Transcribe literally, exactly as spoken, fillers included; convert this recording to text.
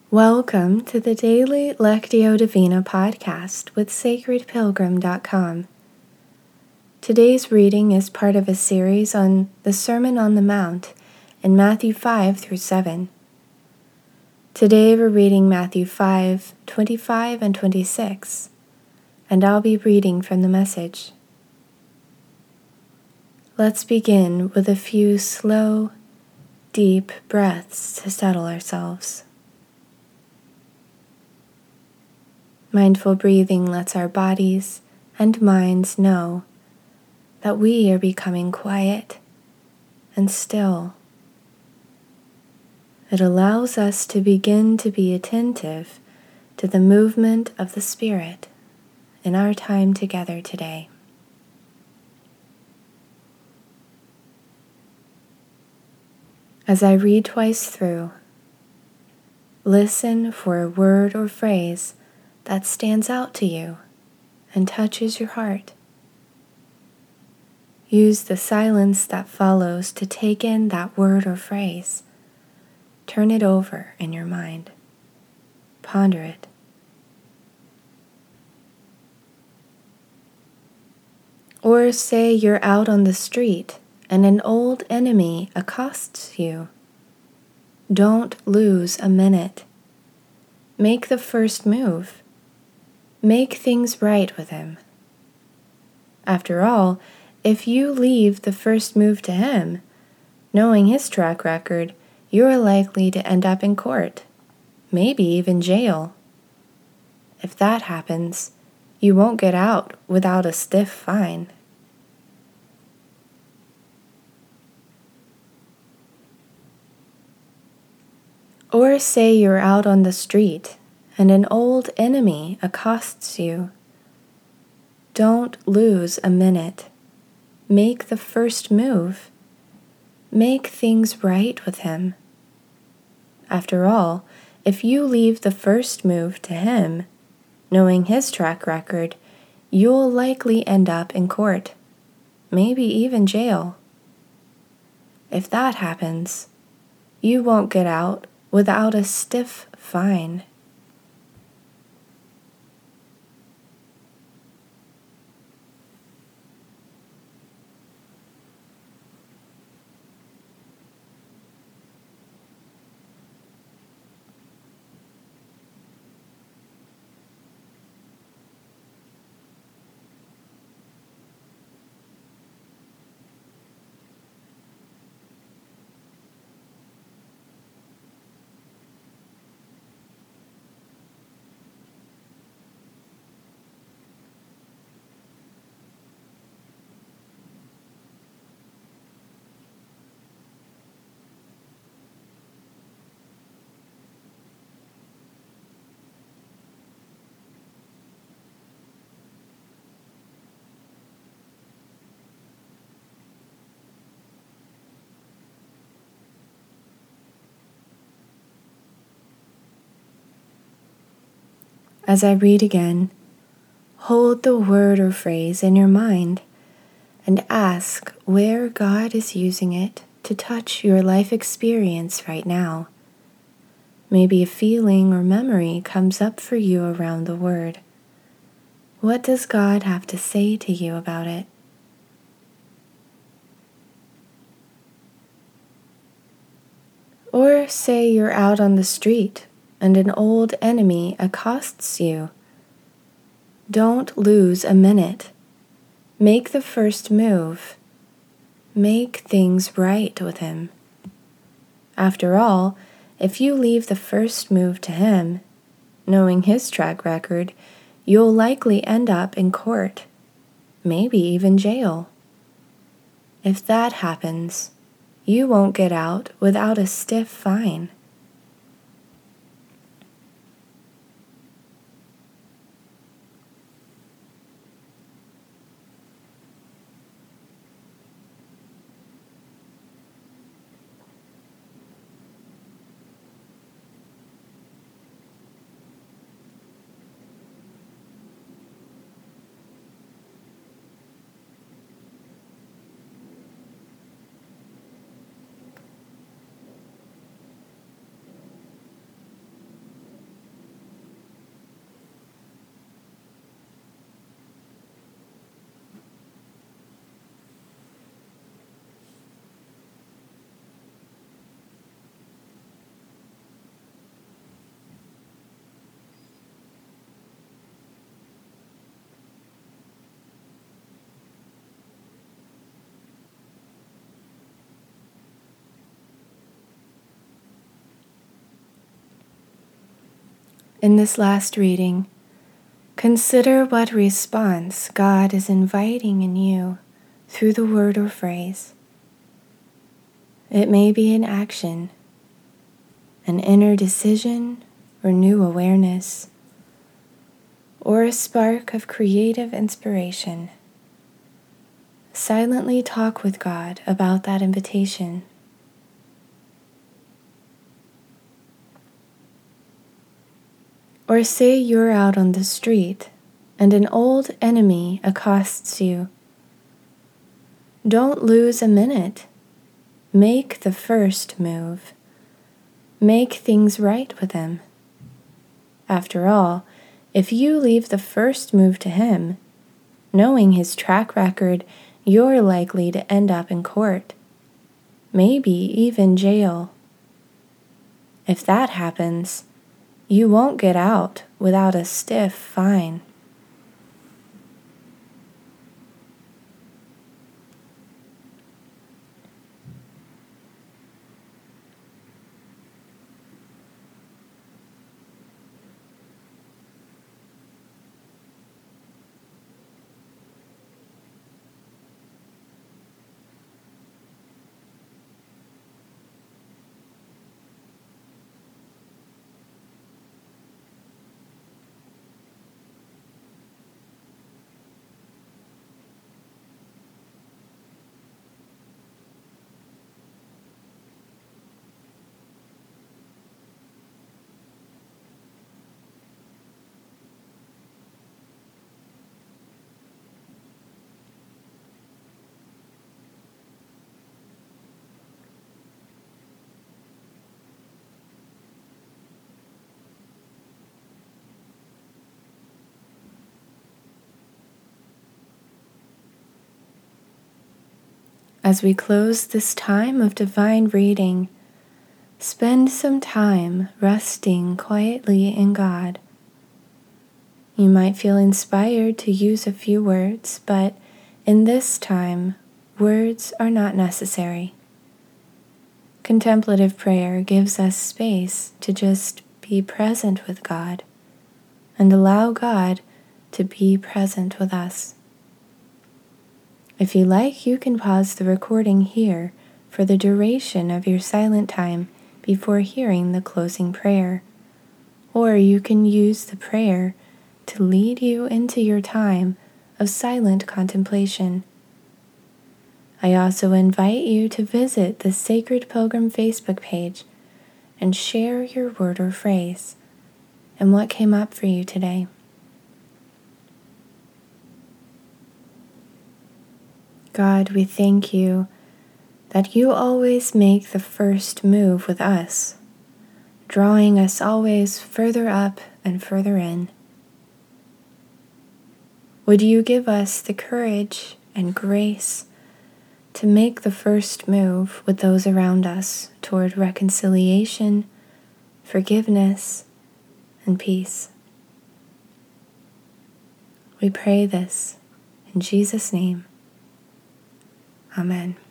Welcome to the Daily Lectio Divina podcast with sacred pilgrim dot com. Today's reading is part of a series on the Sermon on the Mount in Matthew five through seven. Today we're reading Matthew five, twenty-five and twenty-six, and I'll be reading from the Message. Let's begin with a few slow, deep breaths to settle ourselves. Mindful breathing lets our bodies and minds know that we are becoming quiet and still. It allows us to begin to be attentive to the movement of the Spirit in our time together today. As I read twice through, listen for a word or phrase that stands out to you and touches your heart. Use the silence that follows to take in that word or phrase. Turn it over in your mind. Ponder it. Or say you're out on the street and an old enemy accosts you. Don't lose a minute. Make the first move. Make things right with him. After all, if you leave the first move to him, knowing his track record, you're likely to end up in court, maybe even jail. If that happens, you won't get out without a stiff fine. Or say you're out on the street and an old enemy accosts you. Don't lose a minute. Make the first move. Make things right with him. After all, if you leave the first move to him, knowing his track record, you'll likely end up in court, maybe even jail. If that happens, you won't get out without a stiff fine. As I read again, hold the word or phrase in your mind and ask where God is using it to touch your life experience right now. Maybe a feeling or memory comes up for you around the word. What does God have to say to you about it? Or say you're out on the street and an old enemy accosts you. Don't lose a minute. Make the first move. Make things right with him. After all, if you leave the first move to him, knowing his track record, you'll likely end up in court, maybe even jail. If that happens, you won't get out without a stiff fine. In this last reading, consider what response God is inviting in you through the word or phrase. It may be an action, an inner decision or new awareness, or a spark of creative inspiration. Silently talk with God about that invitation. Or say you're out on the street and an old enemy accosts you. Don't lose a minute. Make the first move. Make things right with him. After all, if you leave the first move to him, knowing his track record, you're likely to end up in court, maybe even jail. If that happens, you won't get out without a stiff fine. As we close this time of divine reading, spend some time resting quietly in God. You might feel inspired to use a few words, but in this time, words are not necessary. Contemplative prayer gives us space to just be present with God and allow God to be present with us. If you like, you can pause the recording here for the duration of your silent time before hearing the closing prayer, or you can use the prayer to lead you into your time of silent contemplation. I also invite you to visit the Sacred Pilgrim Facebook page and share your word or phrase and what came up for you today. God, we thank you that you always make the first move with us, drawing us always further up and further in. Would you give us the courage and grace to make the first move with those around us toward reconciliation, forgiveness, and peace? We pray this in Jesus' name. Amen.